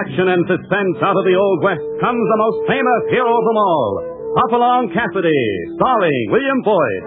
action and suspense out of the Old West comes the most famous hero of them all, Hopalong Cassidy, starring William Boyd.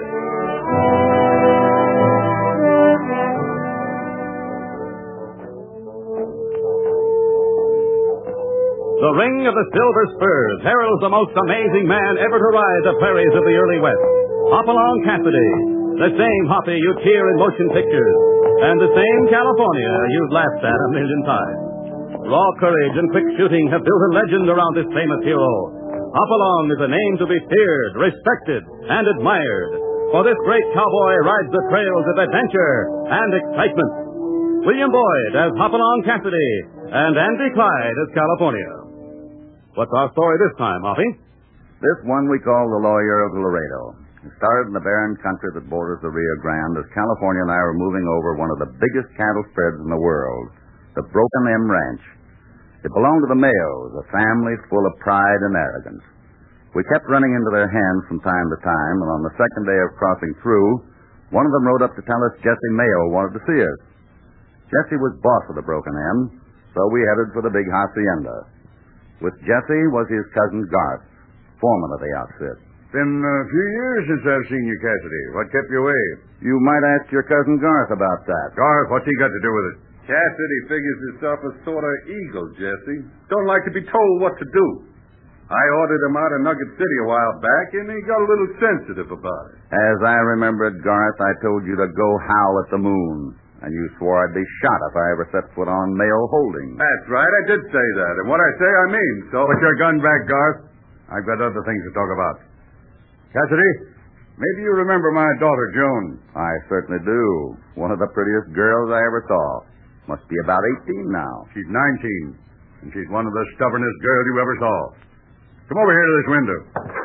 The ring of the Silver Spurs heralds the most amazing man ever to ride the prairies of the early West, Hopalong Cassidy, the same Hoppy you'd hear in motion pictures, and the same California you've laughed at a million times. Raw courage and quick shooting have built a legend around this famous hero. Hopalong is a name to be feared, respected, and admired, for this great cowboy rides the trails of adventure and excitement. William Boyd as Hopalong Cassidy, and Andy Clyde as California. What's our story this time, Hoppy? This one we call The Lawyer of Laredo. It started in the barren country that borders the Rio Grande as California and I were moving over one of the biggest cattle spreads in the world, the Broken M Ranch. It belonged to the Mayos, a family full of pride and arrogance. We kept running into their hands from time to time, and on the second day of crossing through, one of them rode up to tell us Jesse Mayo wanted to see us. Jesse was boss of the Broken M, so we headed for the big hacienda. With Jesse was his cousin Garth, foreman of the outfit. Been a few years since I've seen you, Cassidy. What kept you away? You might ask your cousin Garth about that. Garth, what's he got to do with it? Cassidy figures himself a sort of eagle, Jesse. Don't like to be told what to do. I ordered him out of Nugget City a while back, and he got a little sensitive about it. As I remembered, Garth, I told you to go howl at the moon, and you swore I'd be shot if I ever set foot on Mayo Holdings. That's right, I did say that, and what I say I mean, so... Put your gun back, Garth. I've got other things to talk about. Cassidy, maybe you remember my daughter, Joan. I certainly do. One of the prettiest girls I ever saw. Must be about 18 now. She's 19, and she's one of the stubbornest girls you ever saw. Come over here to this window.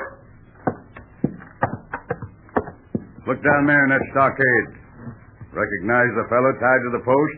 Look down there in that stockade. Recognize the fellow tied to the post?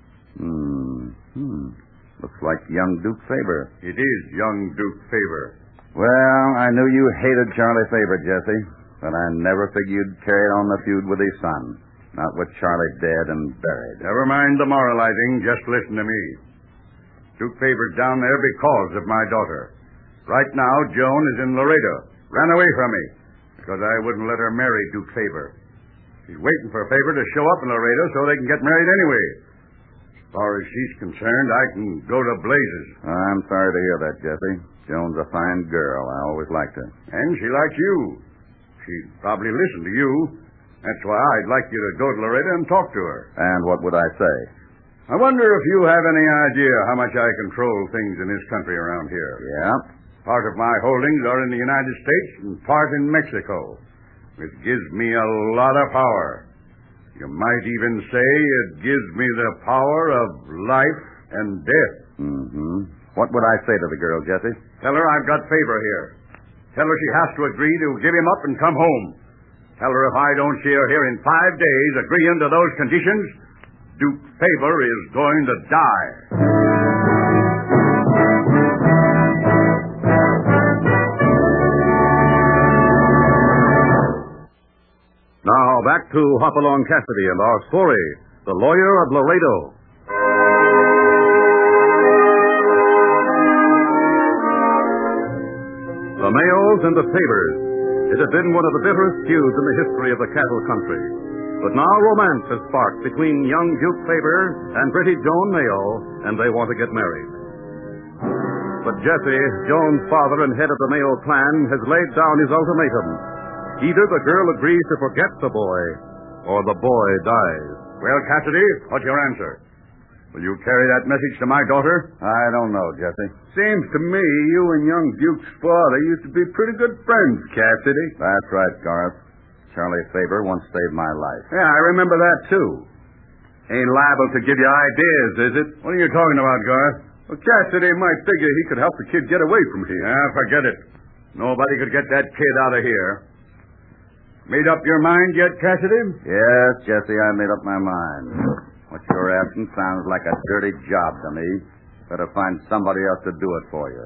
Looks like young Duke Faber. It is young Duke Faber. Well, I knew you hated Charlie Faber, Jesse, but I never figured you'd carry on the feud with his son. Not with Charlie dead and buried. Never mind the moralizing. Just listen to me. Duke Faber's down there because of my daughter. Right now, Joan is in Laredo. Ran away from me because I wouldn't let her marry Duke Faber. She's waiting for Faber to show up in Laredo so they can get married anyway. As far as she's concerned, I can go to blazes. I'm sorry to hear that, Jesse. Joan's a fine girl. I always liked her. And she likes you. She'd probably listen to you. That's why I'd like you to go to Laredo and talk to her. And what would I say? I wonder if you have any idea how much I control things in this country around here. Yeah? Part of my holdings are in the United States and part in Mexico. It gives me a lot of power. You might even say it gives me the power of life and death. What would I say to the girl, Jesse? Tell her I've got Faber here. Tell her she has to agree to give him up and come home. Tell her if I don't see her here in 5 days agreeing to those conditions, Duke Faber is going to die. Now, back to Hopalong Cassidy and our story, The Lawyer of Laredo. The Mayos and the Fabers. It had been one of the bitterest feuds in the history of the cattle country. But now romance has sparked between young Duke Faber and pretty Joan Mayo, and they want to get married. But Jesse, Joan's father and head of the Mayo clan, has laid down his ultimatum. Either the girl agrees to forget the boy, or the boy dies. Well, Cassidy, what's your answer? Will you carry that message to my daughter? I don't know, Jesse. Seems to me you and young Duke's father used to be pretty good friends, Cassidy. That's right, Garth. Charlie Faber once saved my life. Yeah, I remember that, too. Ain't liable to give you ideas, is it? What are you talking about, Garth? Well, Cassidy might figure he could help the kid get away from here. Yeah, forget it. Nobody could get that kid out of here. Made up your mind yet, Cassidy? Yes, Jesse, I made up my mind. What you're asking sounds like a dirty job to me. Better find somebody else to do it for you.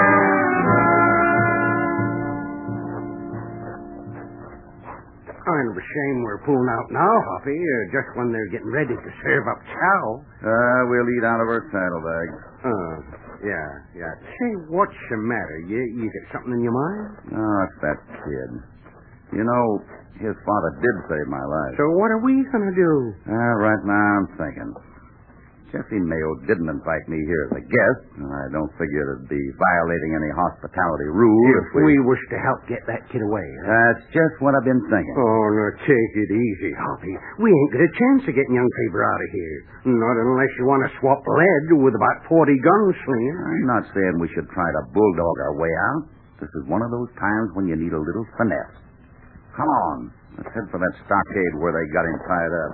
I'll a shame we're pulling out now, Hoppy, just when they're getting ready to serve up chow. We'll eat out of our saddlebags. Yeah. Say, what's the matter? You got something in your mind? Oh, it's that kid. You know, his father did save my life. So what are we going to do? Right now I'm thinking. Jesse Mayo didn't invite me here as a guest, and I don't figure it'd be violating any hospitality rule If we was to help get that kid away. That's just what I've been thinking. Oh, now take it easy, Hoppy. We ain't got a chance of getting young Faber out of here. Not unless you want to swap lead with about 40 gunslingers. I'm not saying we should try to bulldog our way out. This is one of those times when you need a little finesse. Come on. Let's head for that stockade where they got him tied up.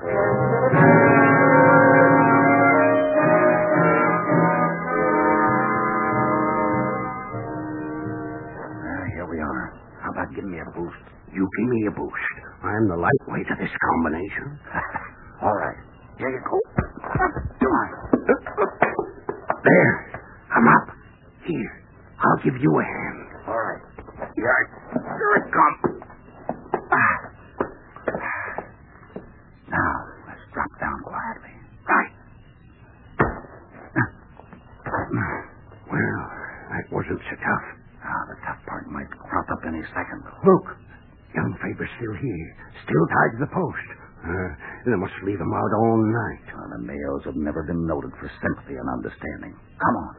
Here we are. How about giving me a boost? You give me a boost. I'm the lightweight of this combination. All right. Here you go. Come on. There. I'm up. Here. I'll give you a hand. All right. Here it comes. Now, let's drop down quietly. Right. Well, that wasn't so tough. The tough part might crop up any second. Look. Young Faber's still here. Still tied to the post. They must leave him out all night. The Mayos have never been noted for sympathy and understanding. Come on.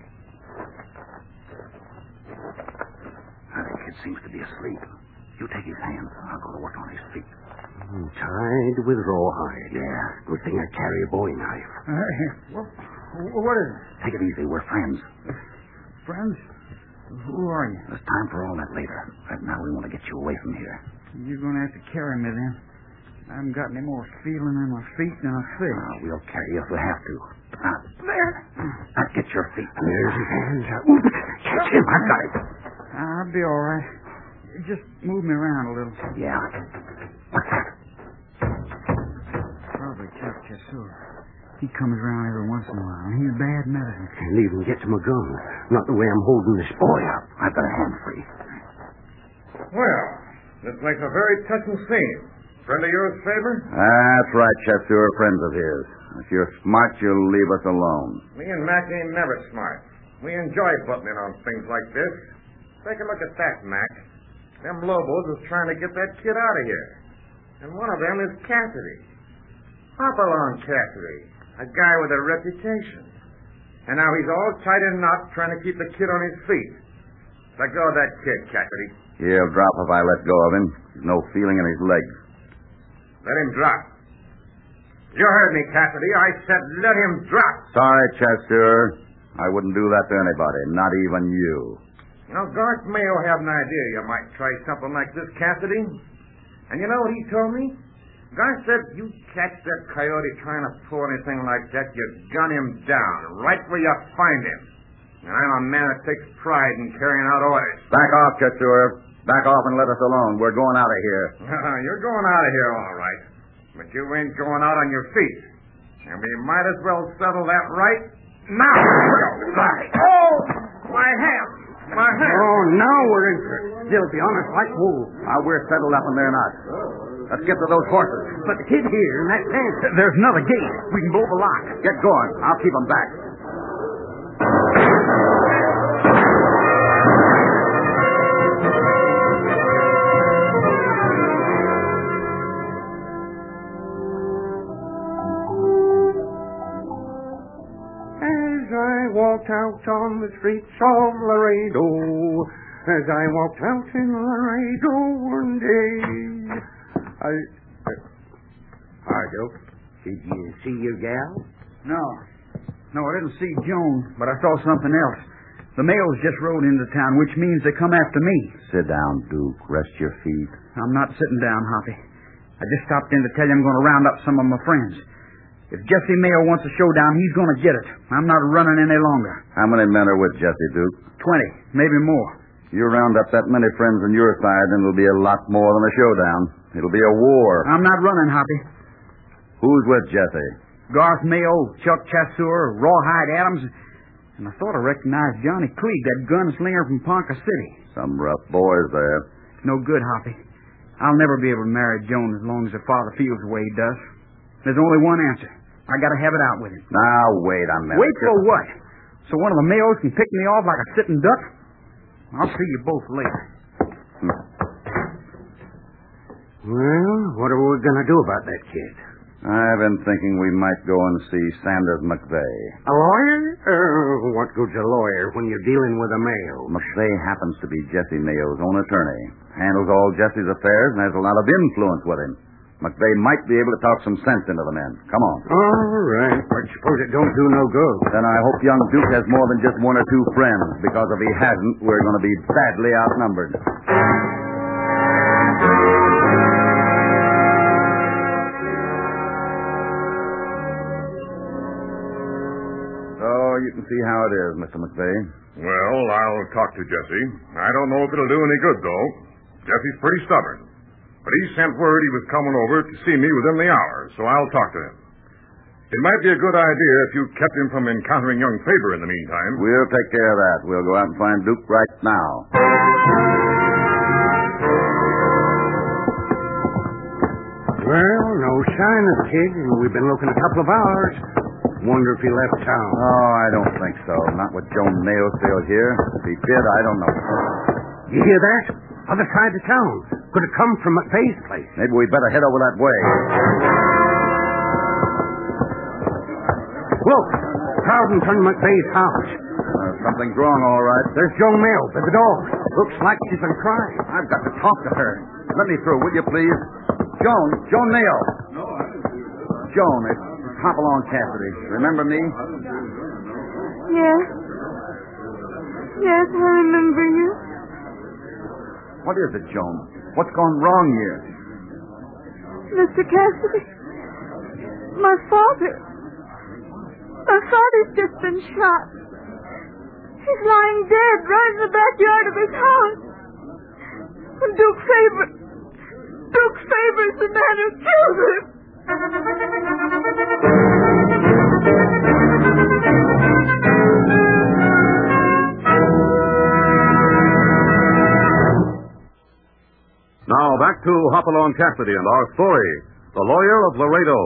The kid seems to be asleep. You take his hands. I'll go to work on his feet. Tied with rawhide. Yeah. Good thing I carry a bowie knife. What is it? Take it easy. We're friends. Friends? Who are you? There's time for all that later. Right now, we want to get you away from here. You're going to have to carry me then. I haven't got any more feeling in my feet than I feel. We'll carry you if we have to. There. Now get your feet. There's his hands. Catch him. I've got it. I'll be all right. Just move me around a little. Yeah. What's that? Probably Chuck Chasseur. He comes around every once in a while. He's bad medicine. Can't even get to my gun. Not the way I'm holding this boy up. I've got a hand free. Well, this makes a very touching scene. Friend of yours, Faber? That's right, Chasseur. Friends of his. If you're smart, you'll leave us alone. Me and Mac ain't never smart. We enjoy butting in on things like this. Take a look at that, Mac. Them Lobos is trying to get that kid out of here. And one of them is Cassidy. Hop along, Cassidy. A guy with a reputation. And now he's all tied in knots trying to keep the kid on his feet. Let go of that kid, Cassidy. He'll drop if I let go of him. There's no feeling in his legs. Let him drop. You heard me, Cassidy. I said let him drop. Sorry, Chasseur. I wouldn't do that to anybody, not even you. You know, Garth Mayo have an idea you might try something like this, Cassidy. And you know what he told me? Garth said you catch that coyote trying to pull anything like that, you gun him down, right where you find him. And I'm a man that takes pride in carrying out orders. Back off, Chasseur. Back off and let us alone. We're going out of here. You're going out of here, all right. But you ain't going out on your feet. And we might as well settle that right now. Oh, my hand. My hand. Oh, now we're in for it. They'll be on us like wolves. We're settled up and they're not. Let's get to those horses. But the kid here and that fence. There's another gate. We can blow the lock. Get going. I'll keep them back. As I walked out on the streets of Laredo, as I walked out in Laredo one day, Pardo, did you see your gal? No, I didn't see Joan, but I saw something else. The Mayos just rode into town, which means they come after me. Sit down, Duke. Rest your feet. I'm not sitting down, Hoppy. I just stopped in to tell you I'm going to round up some of my friends. If Jesse Mayo wants a showdown, he's going to get it. I'm not running any longer. How many men are with Jesse, Duke? 20, maybe more. If you round up that many friends on your side, then it'll be a lot more than a showdown. It'll be a war. I'm not running, Hoppy. Who's with Jesse? Garth Mayo, Chuck Chasseur, Rawhide Adams, and I thought I recognized Johnny Cleage, that gunslinger from Ponca City. Some rough boys there. No good, Hoppy. I'll never be able to marry Joan as long as her father feels the way he does. There's only one answer. I gotta have it out with him. Now, wait a minute. Wait for what? So one of the Mayos can pick me off like a sitting duck? I'll see you both later. Well, what are we going to do about that kid? I've been thinking we might go and see Sanders McVeigh. A lawyer? What good's a lawyer when you're dealing with a Mayo? McVeigh happens to be Jesse Mayo's own attorney. Handles all Jesse's affairs and has a lot of influence with him. McVeigh might be able to talk some sense into the men. Come on. All right, but suppose it don't do no good. Then I hope young Duke has more than just one or two friends, because if he hasn't, we're going to be badly outnumbered. So you can see how it is, Mr. McVeigh. Well, I'll talk to Jesse. I don't know if it'll do any good, though. Jesse's pretty stubborn. But he sent word he was coming over to see me within the hour, so I'll talk to him. It might be a good idea if you kept him from encountering young Faber in the meantime. We'll take care of that. We'll go out and find Duke right now. Well, no sign of the kid, and we've been looking a couple of hours. Wonder if he left town. Oh, I don't think so. Not with Joan Mayo still here. If he did, I don't know. You hear that? Other side of town. Could have come from McVeigh's place. Maybe we'd better head over that way. Look, crowd in front of McVeigh's house. Something's wrong, all right. There's Joan Mayo by the door. Looks like she's been crying. I've got to talk to her. Let me through, will you, please? Joan Mayo. No, I didn't see you. Joan, it's Hopalong Cassidy. Remember me? Yes. Yes, I remember you. What is it, Joan? What's gone wrong here? Mr. Cassidy, my father's just been shot. He's lying dead right in the backyard of his house. And Duke Faber's the man who killed him. Now back to Hopalong Cassidy and our story, The Lawyer of Laredo.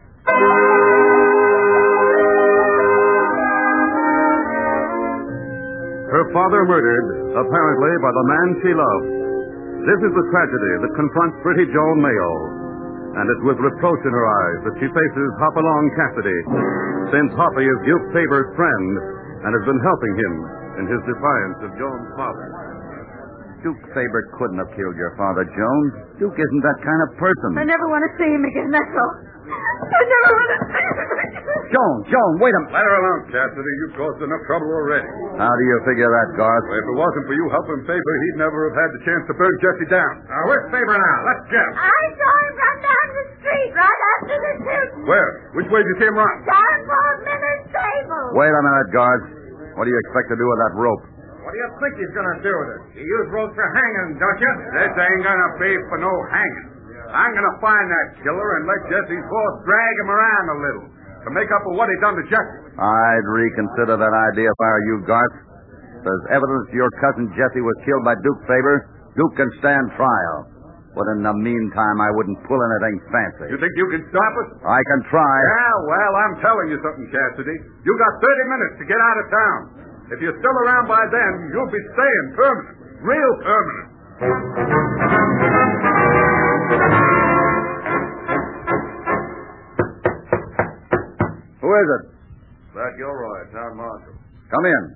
Her father murdered, apparently by the man she loved. This is the tragedy that confronts pretty Joan Mayo. And it's with reproach in her eyes that she faces Hopalong Cassidy, since Hoppy is Duke Faber's friend and has been helping him in his defiance of Joan's father. Duke Faber couldn't have killed your father, Joan. Duke isn't that kind of person. I never want to see him again, that's all. I never want to see him again. Joan, wait a minute. Let her alone, Cassidy. You've caused enough trouble already. How do you figure that, Garth? Well, if it wasn't for you helping Faber, he'd never have had the chance to burn Jesse down. Now, where's Faber now? Let's get him. I saw him run down the street right after the shooting. Where? Which way did you see him run? Down Paul Miller's stable. Wait a minute, Garth. What do you expect to do with that rope? What do you think he's going to do with it? You use rope for hanging, don't you? This ain't gonna be for no hanging. I'm gonna find that killer and let Jesse's boss drag him around a little to make up for what he done to Jesse. I'd reconsider that idea if I were you, Garth. There's evidence your cousin Jesse was killed by Duke Faber. Duke can stand trial. But in the meantime, I wouldn't pull anything fancy. You think you can stop us? I can try. Yeah, well, I'm telling you something, Cassidy. You got 30 minutes to get out of town. If you're still around by then, you'll be staying permanent. Real permanent. Who is it? That Gilroy, town marshal. Come in.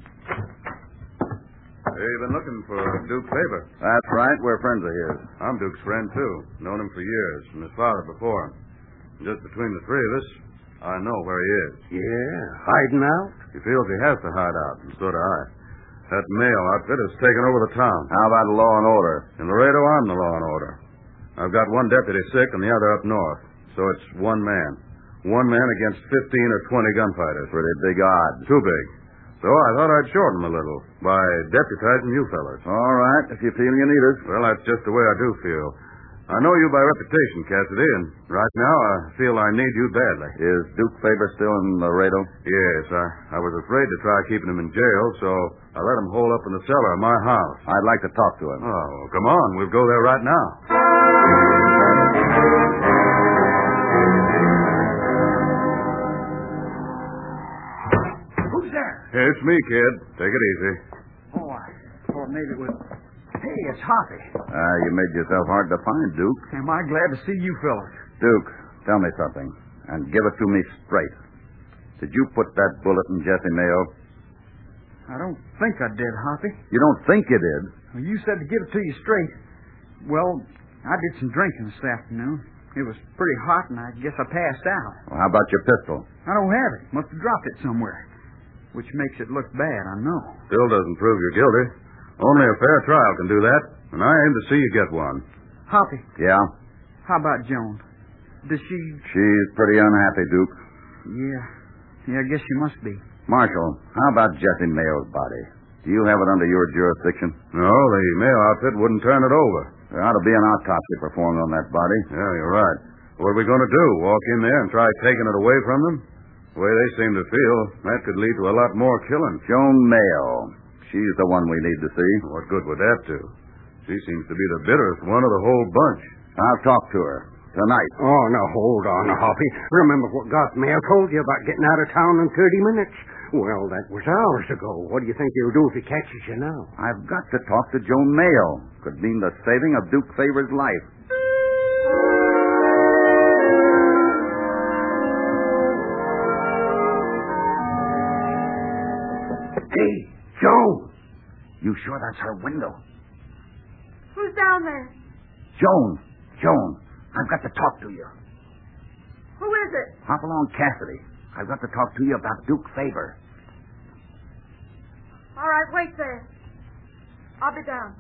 Hey, you've been looking for Duke Faber. That's right. We're friends of his. I'm Duke's friend, too. Known him for years, from his father before. Just between the three of us, I know where he is. Yeah, hiding out? He feels he has to hide out, and so do I. That Mayo outfit has taken over the town. How about law and order? In Laredo, I'm the law and order. I've got one deputy sick and the other up north. So it's one man. One man against 15 or 20 gunfighters. Pretty big odds. Too big. So I thought I'd shorten them a little by deputizing you fellas. All right, if you feel you need us. Well, that's just the way I do feel. I know you by reputation, Cassidy, and right now I feel I need you badly. Is Duke Faber still in Laredo? Yes, I was afraid to try keeping him in jail, so I let him hole up in the cellar of my house. I'd like to talk to him. Oh, come on. We'll go there right now. Who's there? Hey, it's me, kid. Take it easy. Oh, I thought maybe it was... Hey, it's Hoppy. You made yourself hard to find, Duke. Am I glad to see you fellas. Duke, tell me something, and give it to me straight. Did you put that bullet in Jesse Mayo? I don't think I did, Hoppy. You don't think you did? Well, you said to give it to you straight. Well, I did some drinking this afternoon. It was pretty hot, and I guess I passed out. Well, how about your pistol? I don't have it. Must have dropped it somewhere. Which makes it look bad, I know. Still doesn't prove you're guilty. Only a fair trial can do that, and I aim to see you get one. Hoppy, Yeah? how about Joan? Does she... She's pretty unhappy, Duke. Yeah, I guess she must be. Marshal, how about Jesse Mayo's body? Do you have it under your jurisdiction? No, the Mayo outfit wouldn't turn it over. There ought to be an autopsy performed on that body. Yeah, you're right. What are we going to do? Walk in there and try taking it away from them? The way they seem to feel, that could lead to a lot more killing. Joan Mayo. She's the one we need to see. What good would that do? She seems to be the bitterest one of the whole bunch. I'll talk to her. Tonight. Oh, now, hold on, Hoppy. Remember what Garth Mayo told you about getting out of town in 30 minutes? Well, that was hours ago. What do you think he'll do if he catches you now? I've got to talk to Joan Mayo. Could mean the saving of Duke Favor's life. Hey, Joan! You sure that's her window? Who's down there? Joan, I've got to talk to you. Who is it? Hop along, Cassidy. I've got to talk to you about Duke Favor. All right, wait there. I'll be down.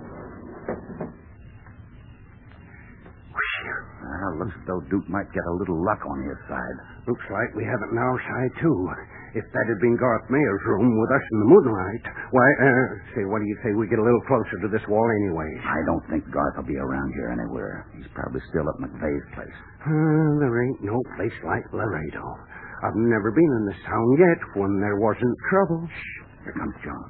Looks as though Duke might get a little luck on his side. Looks like we have it on our side, too. If that had been Garth Mayo's room with us in the moonlight, why, what do you say we get a little closer to this wall anyway? I don't think Garth will be around here anywhere. He's probably still at McVeigh's place. There ain't no place like Laredo. I've never been in this town yet when there wasn't trouble. Shh. Here comes Joan.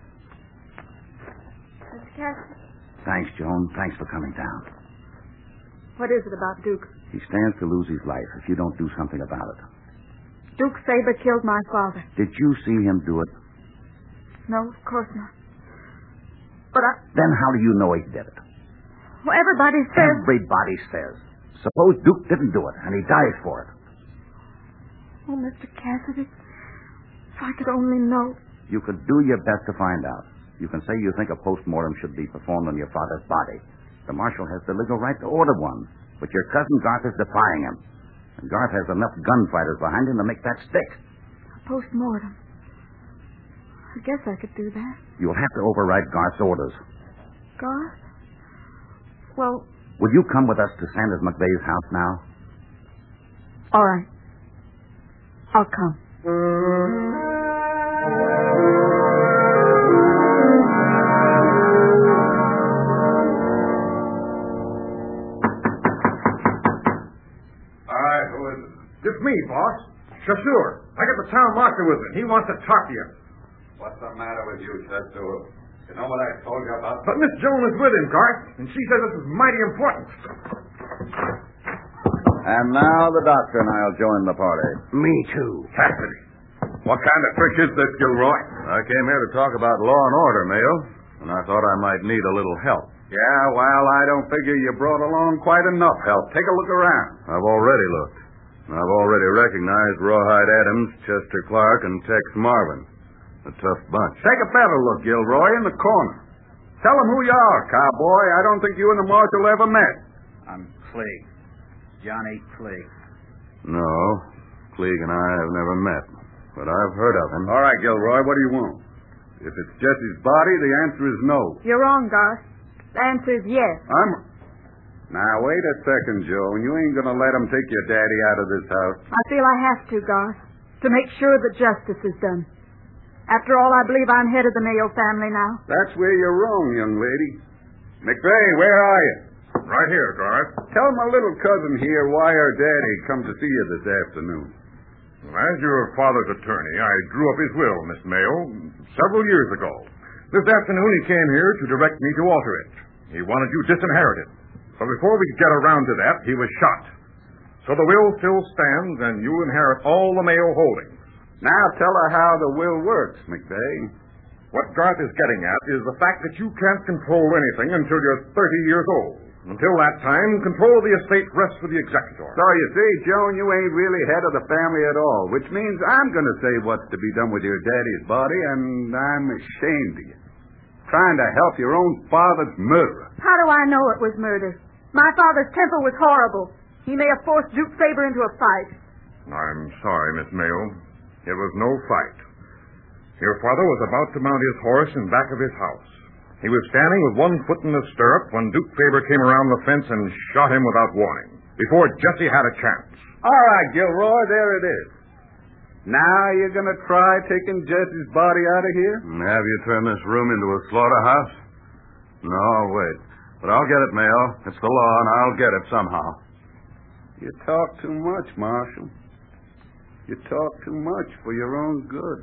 Mr. Cassidy, Thanks, Joan. Thanks for coming down. what is it about Duke? He stands to lose his life if you don't do something about it. Duke Faber killed my father. Did you see him do it? No, of course not. But Then how do you know he did it? well, everybody says... Everybody says. Suppose Duke didn't do it, and he dies for it. Oh, Mr. Cassidy, if I could only know. You could do your best to find out. You can say you think a postmortem should be performed on your father's body. The marshal has the legal right to order one, but your cousin Garth is defying him. And Garth has enough gunfighters behind him to make that stick. A post-mortem. I guess I could do that. You'll have to override Garth's orders. Garth? Well, Will you come with us to Sanders McVeigh's house now? all right. I'll come. It's me, boss. Chasseur. I got the town marshal with me. He wants to talk to you. What's the matter with you, Chasseur? You know what I told you about? But Miss Joan is with him, Garth, and she says this is mighty important. And now the doctor and I'll join the party. Me, too. Cassidy. What kind of trick is this, Gilroy? I came here to talk about law and order, Mayo, and I thought I might need a little help. Yeah, well, I don't figure you brought along quite enough help. Take a look around. I've already looked. I've already recognized Rawhide Adams, Chester Clark, and Tex Marvin. A tough bunch. Take a better look, Gilroy, in the corner. Tell them who you are, cowboy. I don't think you and the marshal ever met. I'm Clegg. Johnny Clegg. No, Clegg and I have never met, but I've heard of him. All right, Gilroy, what do you want? If it's Jesse's body, the answer is no. You're wrong, Garth. The answer is yes. Now, wait a second, Joan. You ain't gonna let him take your daddy out of this house. I feel I have to, Garth, to make sure that justice is done. After all, I believe I'm head of the Mayo family now. That's where you're wrong, young lady. McVeigh, where are you? Right here, Garth. Tell my little cousin here why her daddy come to see you this afternoon. As your father's attorney, I drew up his will, Miss Mayo, several years ago. This afternoon he came here to direct me to alter it. He wanted you disinherited. But before we could get around to that, he was shot. So the will still stands, and you inherit all the Mayo holdings. Now tell her how the will works, McVeigh. What Garth is getting at is the fact that you can't control anything until you're 30 years old. Until that time, control of the estate rests with the executor. So you see, Joan, you ain't really head of the family at all, which means I'm going to say what's to be done with your daddy's body, and I'm ashamed of you. Trying to help your own father's murderer. How do I know it was murder? My father's temper was horrible. He may have forced Duke Faber into a fight. I'm sorry, Miss Mayo. It was no fight. Your father was about to mount his horse in back of his house. He was standing with one foot in the stirrup when Duke Faber came around the fence and shot him without warning, before Jesse had a chance. All right, Gilroy, there it is. Now you're going to try taking Jesse's body out of here? Have you turned this room into a slaughterhouse? No, wait. But I'll get it, Mayo. It's the law, and I'll get it somehow. You talk too much, Marshal. You talk too much for your own good.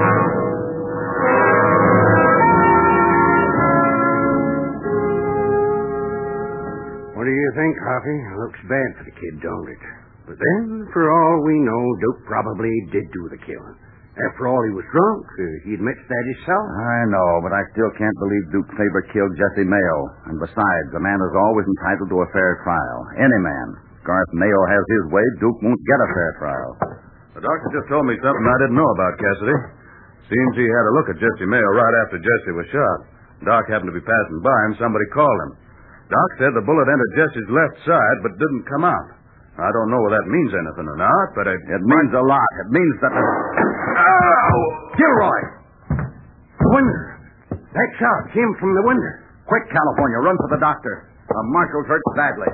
What do you think, Hoppy? Looks bad for the kid, don't it? But then, for all we know, Duke probably did do the killing. After all, he was drunk. He admits that himself. I know, but I still can't believe Duke Faber killed Jesse Mayo. And besides, a man is always entitled to a fair trial. Any man. Garth Mayo has his way. Duke won't get a fair trial. The doctor just told me something I didn't know about, Cassidy. Seems he had a look at Jesse Mayo right after Jesse was shot. Doc happened to be passing by, and somebody called him. Doc said the bullet entered Jesse's left side, but didn't come out. I don't know whether that means anything or not, but it means a lot. It means that... Ow! Gilroy! The window. That shot came from the window. Quick, California, run for the doctor. The marshal's hurt badly.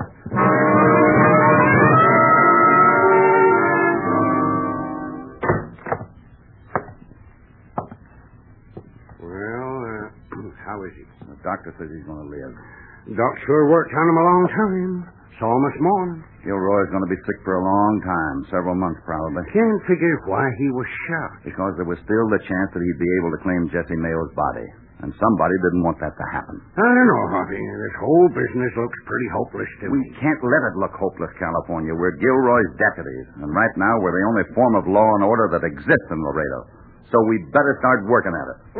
Well, how is he? The doctor says he's going to live. Doc sure worked on him a long time. Saw him this morning. Gilroy's going to be sick for a long time, several months probably. Can't figure why he was shot. Because there was still the chance that he'd be able to claim Jesse Mayo's body. And somebody didn't want that to happen. I don't know, Hoppy. This whole business looks pretty hopeless to me. We can't let it look hopeless, California. We're Gilroy's deputies. And right now we're the only form of law and order that exists in Laredo. So we'd better start working at it.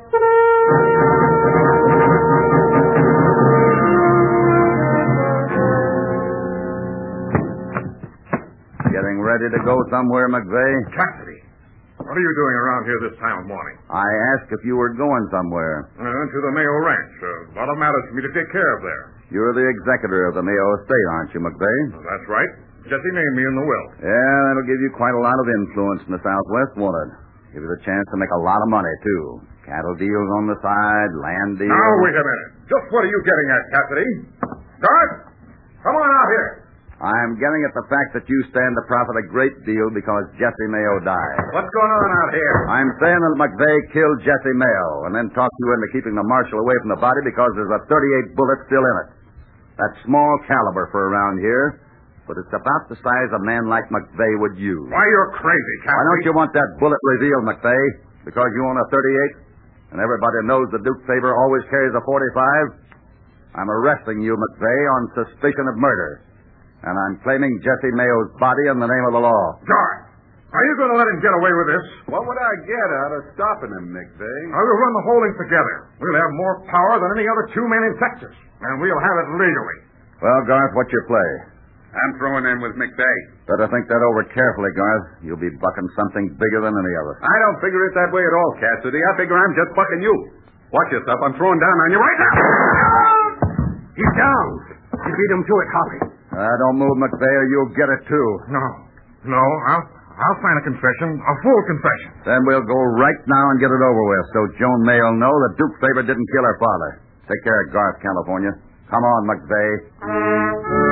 Getting ready to go somewhere, McVeigh? Cassidy, what are you doing around here this time of morning? I asked if you were going somewhere. To the Mayo Ranch. A lot of matters for me to take care of there. You're the executor of the Mayo estate, aren't you, McVeigh? That's right. Jesse named me in the will. Yeah, that'll give you quite a lot of influence in the Southwest, won't it? Give you the chance to make a lot of money, too. Cattle deals on the side, land deals. Now, wait a minute. Just what are you getting at, Cassidy? Garth, come on out here. I'm getting at the fact that you stand to profit a great deal because Jesse Mayo died. What's going on out here? I'm saying that McVeigh killed Jesse Mayo and then talked you into keeping the marshal away from the body because there's a .38 bullet still in it. That's small caliber for around here, but it's about the size a man like McVeigh would use. Why, you're crazy, Cassidy. Why don't you want that bullet revealed, McVeigh? Because you own a .38 and everybody knows that Duke Faber always carries a .45? I'm arresting you, McVeigh, on suspicion of murder. And I'm claiming Jesse Mayo's body in the name of the law. Garth, are you going to let him get away with this? What would I get out of stopping him, McVeigh? I will run the whole thing together. We'll have more power than any other two men in Texas. And we'll have it legally. Well, Garth, what's your play? I'm throwing in with McVeigh. Better think that over carefully, Garth. You'll be bucking something bigger than any of us. I don't figure it that way at all, Cassidy. I figure I'm just bucking you. Watch yourself. I'm throwing down on you right now. He's down. You beat him to it, Hoppy. Don't move, McVeigh, or you'll get it, too. No, I'll sign a confession, a full confession. Then we'll go right now and get it over with, so Joan May'll know that Duke Faber didn't kill her father. Take care of Garth, California. Come on, McVeigh.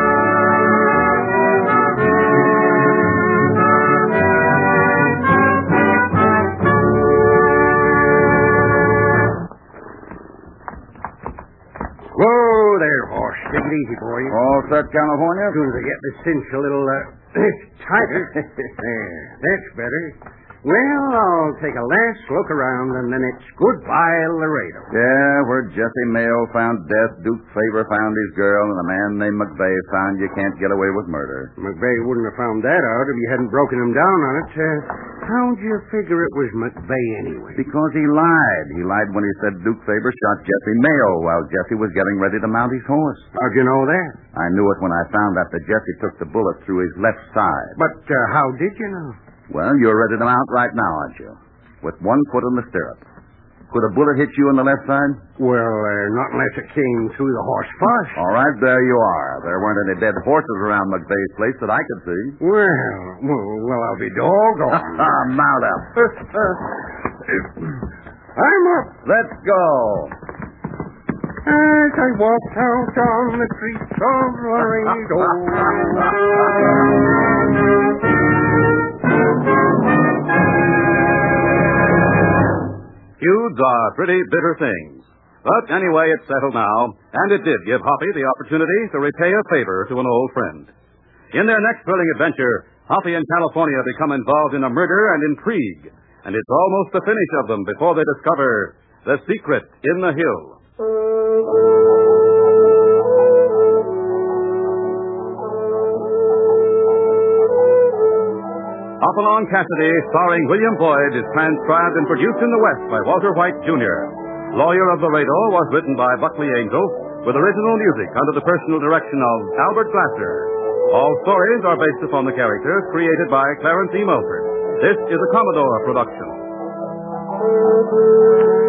Whoa there, horse. Take it easy, boy. All set, California? As soon as I get the cinch a little tighter. There. That's better. Well, I'll take a last look around, and then it's goodbye, Laredo. Yeah, where Jesse Mayo found death, Duke Faber found his girl, and a man named McVeigh found you can't get away with murder. McVeigh wouldn't have found that out if you hadn't broken him down on it. How'd you figure it was McVeigh anyway? Because he lied. He lied when he said Duke Faber shot Jesse Mayo while Jesse was getting ready to mount his horse. How'd you know that? I knew it when I found out that Jesse took the bullet through his left side. But how did you know? Well, you're ready to mount right now, aren't you? With one foot in the stirrup. Could a bullet hit you on the left side? Well, not unless it came through the horse first. All right, there you are. There weren't any dead horses around McVeigh's place that I could see. Well, I'll be doggone. Mount up. I'm up. Let's go. As I walked out on the streets of Laredo. Feuds are pretty bitter things. But anyway, it's settled now, and it did give Hoppy the opportunity to repay a favor to an old friend. In their next thrilling adventure, Hoppy and California become involved in a murder and intrigue, and it's almost the finish of them before they discover the secret in the hill. Hopalong Cassidy, starring William Boyd, is transcribed and produced in the West by Walter White, Jr. Lawyer of Laredo was written by Buckley Angel, with original music under the personal direction of Albert Glasser. All stories are based upon the characters created by Clarence E. Mulford. This is a Commodore production.